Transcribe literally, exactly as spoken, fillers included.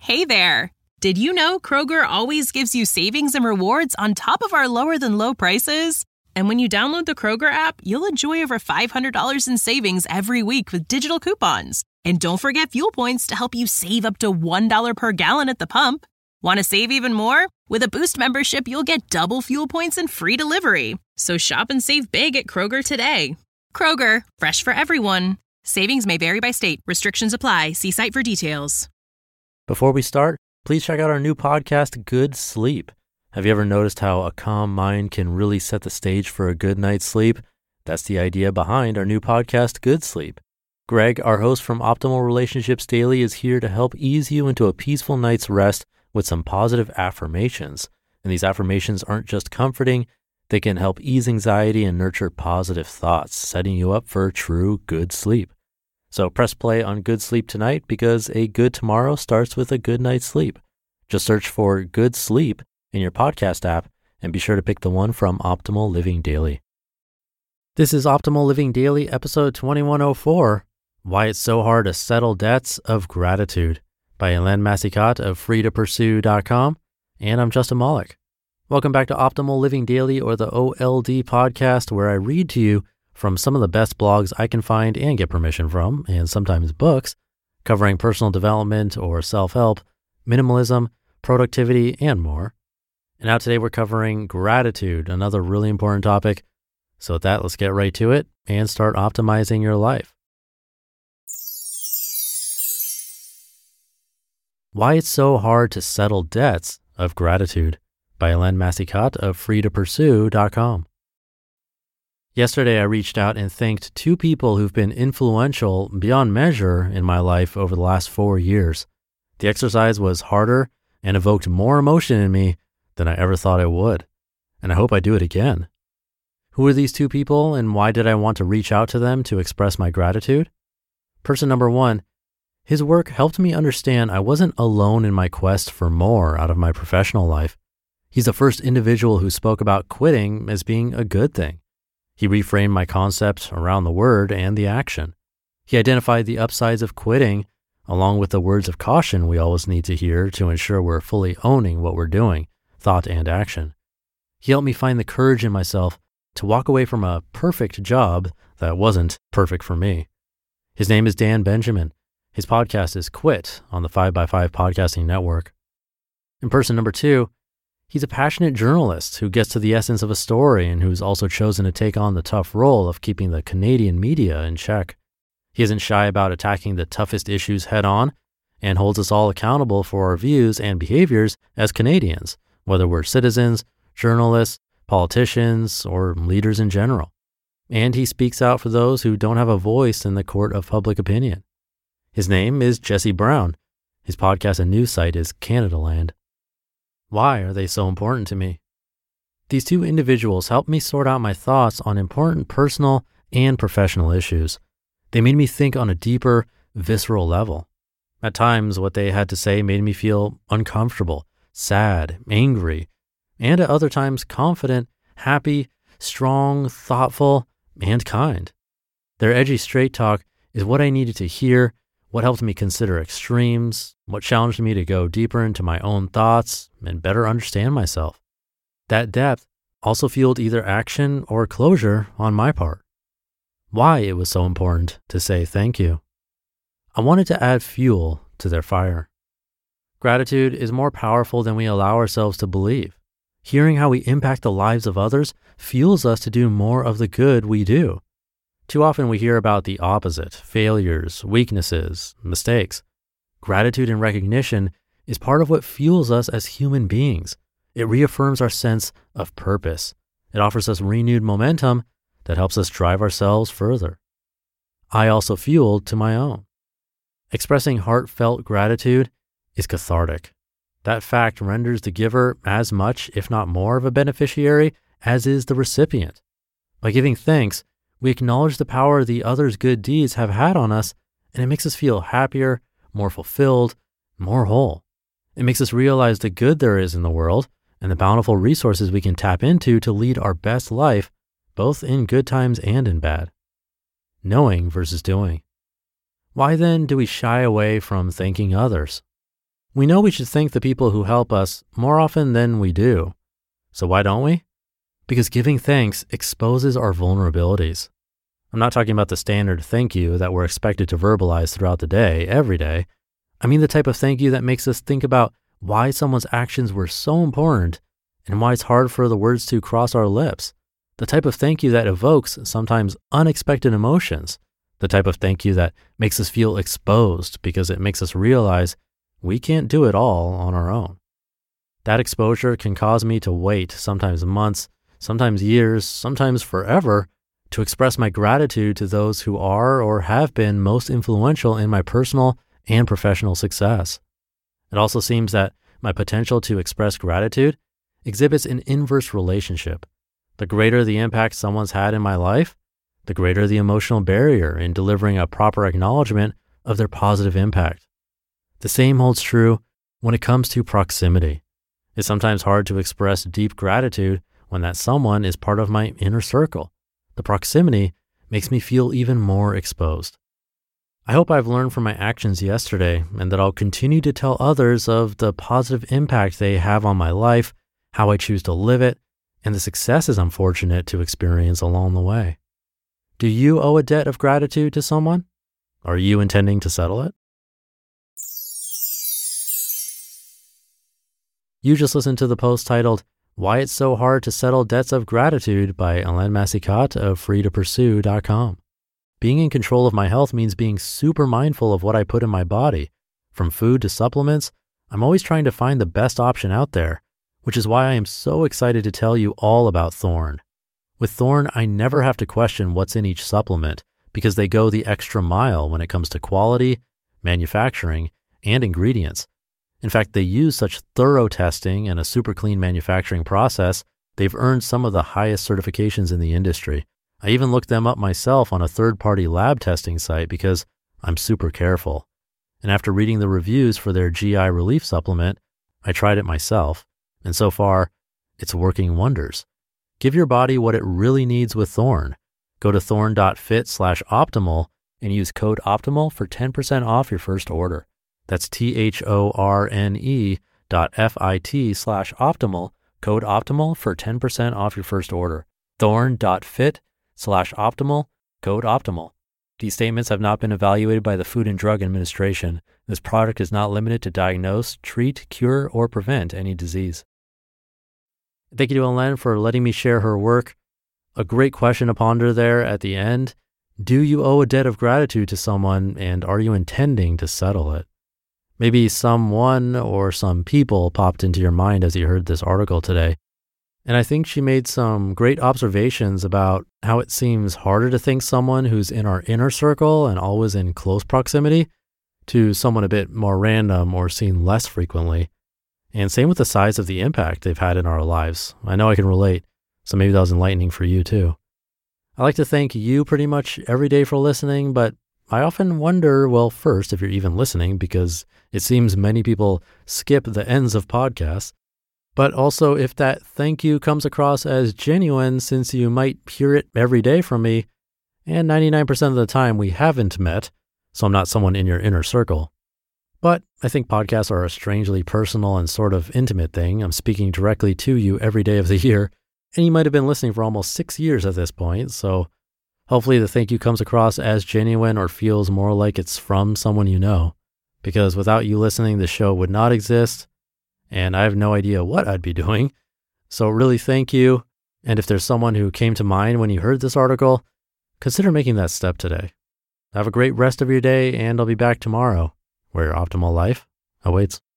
Hey there! Did you know Kroger always gives you savings and rewards on top of our lower-than-low prices? And when you download the Kroger app, you'll enjoy over five hundred dollars in savings every week with digital coupons. And don't forget fuel points to help you save up to one dollar per gallon at the pump. Want to save even more? With a Boost membership, you'll get double fuel points and free delivery. So shop and save big at Kroger today. Kroger, fresh for everyone. Savings may vary by state. Restrictions apply. See site for details. Before we start, please check out our new podcast, Good Sleep. Have you ever noticed how a calm mind can really set the stage for a good night's sleep? That's the idea behind our new podcast, Good Sleep. Greg, our host from Optimal Relationships Daily, is here to help ease you into a peaceful night's rest with some positive affirmations. And these affirmations aren't just comforting, they can help ease anxiety and nurture positive thoughts, setting you up for true good sleep. So press play on Good Sleep tonight because a good tomorrow starts with a good night's sleep. Just search for Good Sleep in your podcast app and be sure to pick the one from Optimal Living Daily. This is Optimal Living Daily, episode twenty-one oh four, Why It's So Hard to Settle Debts of Gratitude, by Elaine Massicat of free to pursue dot com, and I'm Justin Malik. Welcome back to Optimal Living Daily, or the O L D podcast, where I read to you from some of the best blogs I can find and get permission from, and sometimes books, covering personal development or self-help, minimalism, productivity, and more. And now today we're covering gratitude, another really important topic. So with that, let's get right to it and start optimizing your life. Why It's So Hard to Settle Debts of Gratitude, by Elaine Massicat of free to pursue dot com. Yesterday, I reached out and thanked two people who've been influential beyond measure in my life over the last four years. The exercise was harder and evoked more emotion in me than I ever thought it would, and I hope I do it again. Who are these two people, and why did I want to reach out to them to express my gratitude? Person number one, his work helped me understand I wasn't alone in my quest for more out of my professional life. He's the first individual who spoke about quitting as being a good thing. He reframed my concept around the word and the action. He identified the upsides of quitting, along with the words of caution we always need to hear to ensure we're fully owning what we're doing, thought and action. He helped me find the courage in myself to walk away from a perfect job that wasn't perfect for me. His name is Dan Benjamin. His podcast is Quit on the five by five Podcasting Network. In person number two, he's a passionate journalist who gets to the essence of a story and who's also chosen to take on the tough role of keeping the Canadian media in check. He isn't shy about attacking the toughest issues head on and holds us all accountable for our views and behaviors as Canadians, whether we're citizens, journalists, politicians, or leaders in general. And he speaks out for those who don't have a voice in the court of public opinion. His name is Jesse Brown. His podcast and news site is Canadaland. Why are they so important to me? These two individuals helped me sort out my thoughts on important personal and professional issues. They made me think on a deeper, visceral level. At times, what they had to say made me feel uncomfortable, sad, angry, and at other times confident, happy, strong, thoughtful, and kind. Their edgy straight talk is what I needed to hear, what helped me consider extremes, what challenged me to go deeper into my own thoughts and better understand myself. That depth also fueled either action or closure on my part. Why it was so important to say thank you. I wanted to add fuel to their fire. Gratitude is more powerful than we allow ourselves to believe. Hearing how we impact the lives of others fuels us to do more of the good we do. Too often we hear about the opposite, failures, weaknesses, mistakes. Gratitude and recognition is part of what fuels us as human beings. It reaffirms our sense of purpose. It offers us renewed momentum that helps us drive ourselves further. I also fueled to my own. Expressing heartfelt gratitude is cathartic. That fact renders the giver as much, if not more, of a beneficiary as is the recipient. By giving thanks, we acknowledge the power the other's good deeds have had on us, and it makes us feel happier, more fulfilled, more whole. It makes us realize the good there is in the world and the bountiful resources we can tap into to lead our best life, both in good times and in bad. Knowing versus doing. Why then do we shy away from thanking others? We know we should thank the people who help us more often than we do. So why don't we? Because giving thanks exposes our vulnerabilities. I'm not talking about the standard thank you that we're expected to verbalize throughout the day, every day. I mean the type of thank you that makes us think about why someone's actions were so important and why it's hard for the words to cross our lips. The type of thank you that evokes sometimes unexpected emotions. The type of thank you that makes us feel exposed because it makes us realize we can't do it all on our own. That exposure can cause me to wait, sometimes months, sometimes years, sometimes forever, to express my gratitude to those who are or have been most influential in my personal and professional success. It also seems that my potential to express gratitude exhibits an inverse relationship. The greater the impact someone's had in my life, the greater the emotional barrier in delivering a proper acknowledgement of their positive impact. The same holds true when it comes to proximity. It's sometimes hard to express deep gratitude when that someone is part of my inner circle. The proximity makes me feel even more exposed. I hope I've learned from my actions yesterday and that I'll continue to tell others of the positive impact they have on my life, how I choose to live it, and the successes I'm fortunate to experience along the way. Do you owe a debt of gratitude to someone? Are you intending to settle it? You just listened to the post titled, Why It's So Hard to Settle Debts of Gratitude by Alain Massicat of free to pursue dot com. Being in control of my health means being super mindful of what I put in my body. From food to supplements, I'm always trying to find the best option out there, which is why I am so excited to tell you all about Thorne. With Thorne, I never have to question what's in each supplement because they go the extra mile when it comes to quality, manufacturing, and ingredients. In fact, they use such thorough testing and a super clean manufacturing process, they've earned some of the highest certifications in the industry. I even looked them up myself on a third-party lab testing site because I'm super careful. And after reading the reviews for their G I relief supplement, I tried it myself. And so far, it's working wonders. Give your body what it really needs with Thorne. Go to thorne.fit slash optimal and use code OPTIMAL for ten percent off your first order. That's T-H-O-R-N-E dot F-I-T slash optimal, code OPTIMAL for ten percent off your first order. Thorne.fit slash optimal, code OPTIMAL. These statements have not been evaluated by the Food and Drug Administration. This product is not limited to diagnose, treat, cure, or prevent any disease. Thank you to Alain for letting me share her work. A great question to ponder there at the end. Do you owe a debt of gratitude to someone, and are you intending to settle it? Maybe someone or some people popped into your mind as you heard this article today. And I think she made some great observations about how it seems harder to thank someone who's in our inner circle and always in close proximity to someone a bit more random or seen less frequently. And same with the size of the impact they've had in our lives. I know I can relate, so maybe that was enlightening for you too. I like to thank you pretty much every day for listening, but I often wonder, well, first, if you're even listening, because it seems many people skip the ends of podcasts, but also if that thank you comes across as genuine, since you might hear it every day from me, and ninety-nine percent of the time we haven't met, so I'm not someone in your inner circle. But I think podcasts are a strangely personal and sort of intimate thing. I'm speaking directly to you every day of the year, and you might have been listening for almost six years at this point, so hopefully the thank you comes across as genuine or feels more like it's from someone you know, because without you listening, the show would not exist, and I have no idea what I'd be doing. So really thank you, and if there's someone who came to mind when you heard this article, consider making that step today. Have a great rest of your day, and I'll be back tomorrow, where your optimal life awaits.